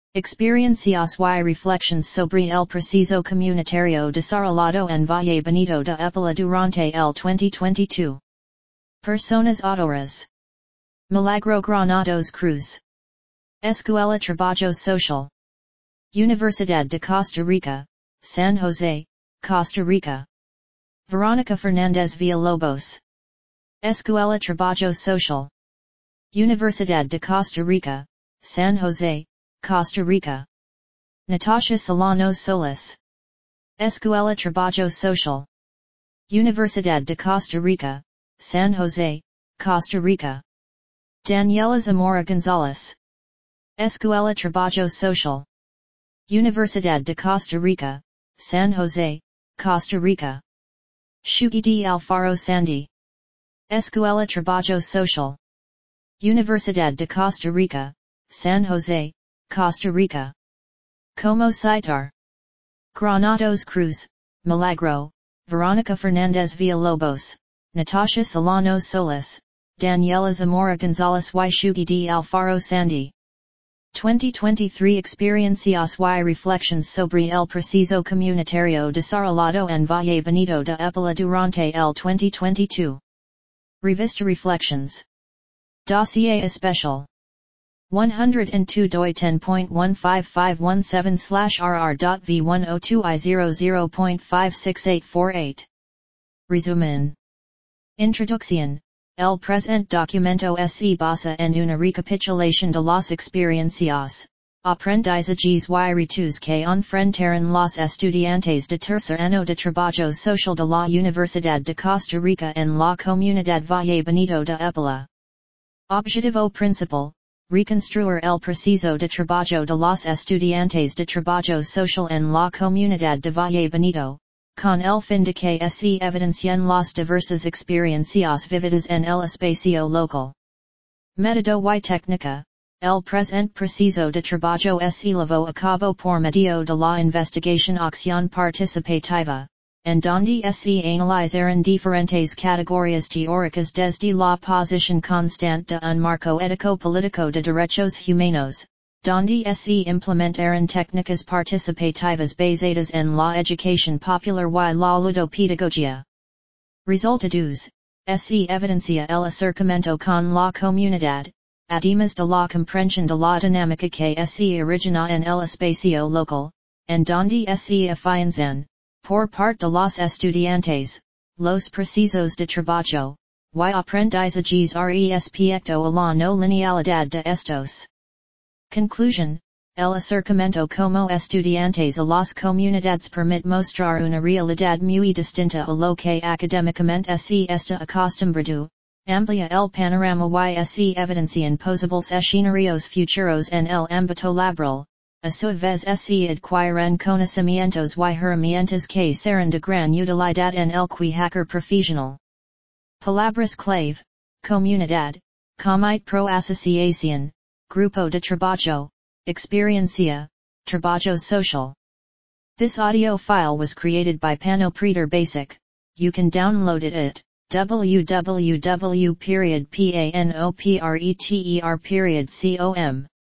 Experiencias y reflexiones sobre el proceso comunitario desarrollado en Valle Bonito de Épila durante el 2022. Personas autoras. Milagro Granados Cruz. Escuela Trabajo Social. Universidad de Costa Rica, San Jose, Costa Rica. Verónica Fernández Villalobos. Escuela Trabajo Social. Universidad de Costa Rica, San Jose, Costa Rica. Natasha Solano Solis. Escuela Trabajo Social. Universidad de Costa Rica, San Jose, Costa Rica. Daniela Zamora Gonzalez. Escuela Trabajo Social. Universidad de Costa Rica, San Jose, Costa Rica. Shugi D. Alfaro Sandy. Escuela Trabajo Social. Universidad de Costa Rica, San Jose, Costa Rica. Como citar. Granados Cruz, Milagro, Verónica Fernández Villalobos, Natasha Solano Solis, Daniela Zamora Gonzalez y Shugi D. Alfaro Sandy. 2023 Experiencias y reflexiones sobre el proceso comunitario desarrollado en Valle Bonito de Épila durante el 2022. Revista Reflections. Dossier Especial. 102.15517/rr.v102i00.56848. Resumen. Introducción. El presente documento se basa en una recapitulación de las experiencias, aprendizajes y retos que enfrentaron los estudiantes de tercer año de trabajo social de la Universidad de Costa Rica en la comunidad Valle Bonito de Épila. Objetivo principal. Reconstruir el proceso de trabajo de los estudiantes de trabajo social en la comunidad de Valle Bonito, con el fin de que se evidencien las diversas experiencias vividas en el espacio local. Método y técnica. El presente proceso de trabajo se llevó a cabo por medio de la investigación acción participativa, en donde se analizaron diferentes categorías teóricas desde la posición constante de un marco ético-político de derechos humanos, donde se implementaron técnicas participativas basadas en la educación popular y la ludopedagogia. Resultados. Se evidencia el acercamiento con la comunidad, además de la comprensión de la dinámica que se origina en el espacio local, en donde se afianzan, por parte de los estudiantes, los procesos de trabajo, y aprendizajes respecto a la no linealidad de estos. Conclusion. El acercamiento como estudiantes a las comunidades permite mostrar una realidad muy distinta a lo que académicamente se está acostumbrado, amplia el panorama y se evidencian posibles escenarios futuros en el ámbito laboral, a su vez se adquieren conocimientos y herramientas que serán de gran utilidad en el quehacer profesional. Palabras clave. Comunidad, comité pro asociación, grupo de trabajo, experiencia, trabajo social. This audio file was created by Panopreter Basic. You can download it at www.panopreter.com.